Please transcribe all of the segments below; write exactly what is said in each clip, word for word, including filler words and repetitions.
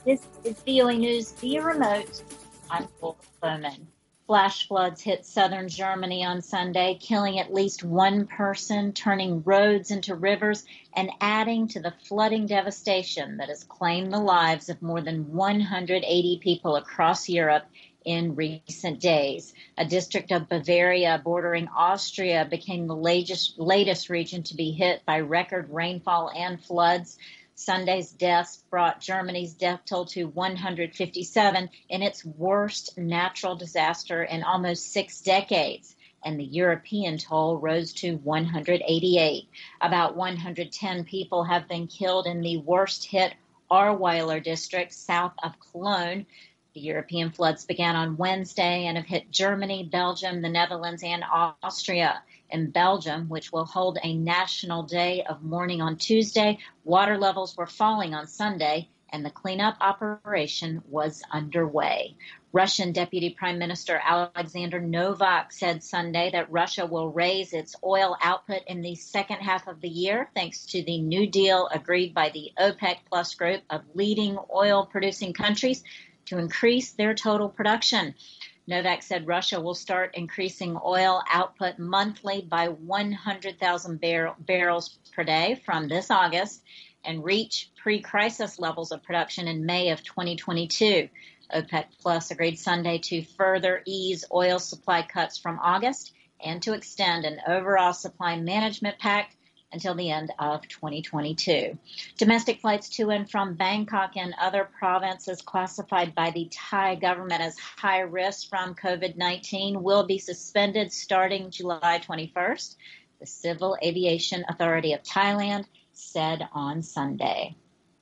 This is V O A News via remote. I'm Laurel Bowman. Flash floods hit southern Germany on Sunday, killing at least one person, turning roads into rivers, and adding to the flooding devastation that has claimed the lives of more than one hundred eighty people across Europe in recent days. A district of Bavaria bordering Austria became the latest, latest region to be hit by record rainfall and floods. Sunday's deaths brought Germany's death toll to one hundred fifty-seven in its worst natural disaster in almost six decades, and the European toll rose to one hundred eighty-eight. About one hundred ten people have been killed in the worst-hit Ahrweiler district south of Cologne. The European floods began on Wednesday and have hit Germany, Belgium, the Netherlands, and Austria. In Belgium, which will hold a national day of mourning on Tuesday, water levels were falling on Sunday, and the cleanup operation was underway. Russian Deputy Prime Minister Alexander Novak said Sunday that Russia will raise its oil output in the second half of the year thanks to the new deal agreed by the OPEC Plus group of leading oil-producing countries to increase their total production. Novak said Russia will start increasing oil output monthly by one hundred thousand bar- barrels per day from this August and reach pre-crisis levels of production in May of twenty twenty-two. OPEC Plus agreed Sunday to further ease oil supply cuts from August and to extend an overall supply management pact until the end of twenty twenty-two. Domestic flights to and from Bangkok and other provinces classified by the Thai government as high risk from COVID nineteen will be suspended starting July twenty-first, the Civil Aviation Authority of Thailand said on Sunday.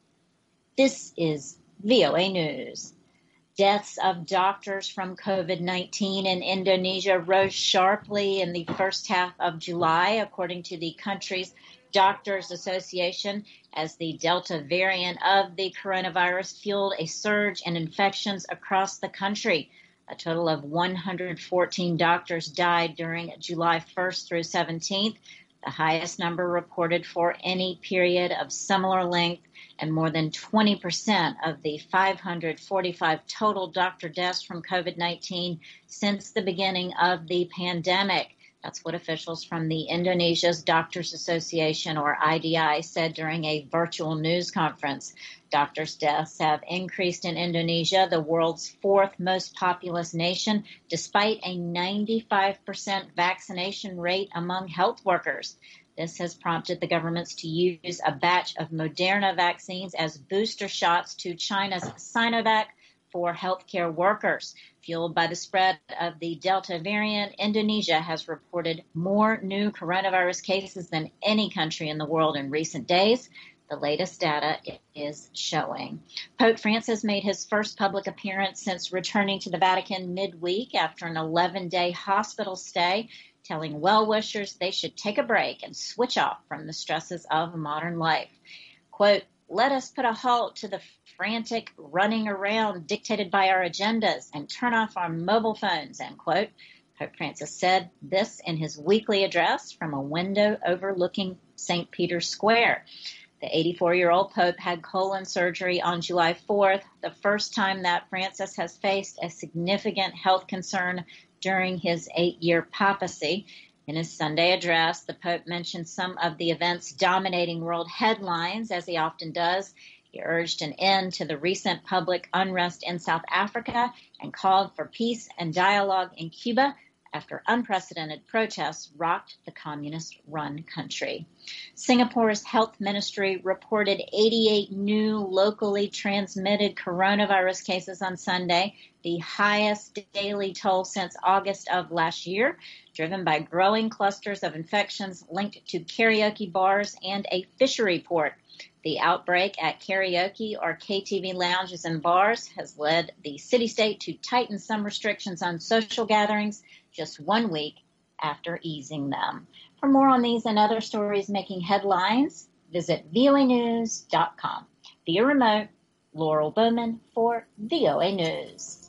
This is V O A News. Deaths of doctors from COVID nineteen in Indonesia rose sharply in the first half of July, according to the country's Doctors Association, as the Delta variant of the coronavirus fueled a surge in infections across the country. A total of one hundred fourteen doctors died during July first through seventeenth, the highest number reported for any period of similar length, and more than twenty percent of the five hundred forty-five total doctor deaths from COVID nineteen since the beginning of the pandemic. That's what officials from the Indonesia's Doctors Association, or I D I, said during a virtual news conference. Doctors' deaths have increased in Indonesia, the world's fourth most populous nation, despite a ninety-five percent vaccination rate among health workers. This has prompted the governments to use a batch of Moderna vaccines as booster shots to China's Sinovac for healthcare workers. Fueled by the spread of the Delta variant, Indonesia has reported more new coronavirus cases than any country in the world in recent days. The latest data is showing. Pope Francis made his first public appearance since returning to the Vatican midweek after an eleven-day hospital stay, telling well-wishers they should take a break and switch off from the stresses of modern life. Quote, "Let us put a halt to the frantic running around dictated by our agendas and turn off our mobile phones," end quote. Pope Francis said this in his weekly address from a window overlooking Saint Peter's Square. The eighty-four-year-old Pope had colon surgery on July fourth, the first time that Francis has faced a significant health concern during his eight-year papacy. In his Sunday address, the Pope mentioned some of the events dominating world headlines, as he often does. He urged an end to the recent public unrest in South Africa and called for peace and dialogue in Cuba after unprecedented protests rocked the communist-run country. Singapore's health ministry reported eighty-eight new locally transmitted coronavirus cases on Sunday, the highest daily toll since August of last year, driven by growing clusters of infections linked to karaoke bars and a fishery port. The outbreak at karaoke or K T V lounges and bars has led the city-state to tighten some restrictions on social gatherings just one week after easing them. For more on these and other stories making headlines, visit V O A news dot com. Via remote, Laurel Bowman for V O A News.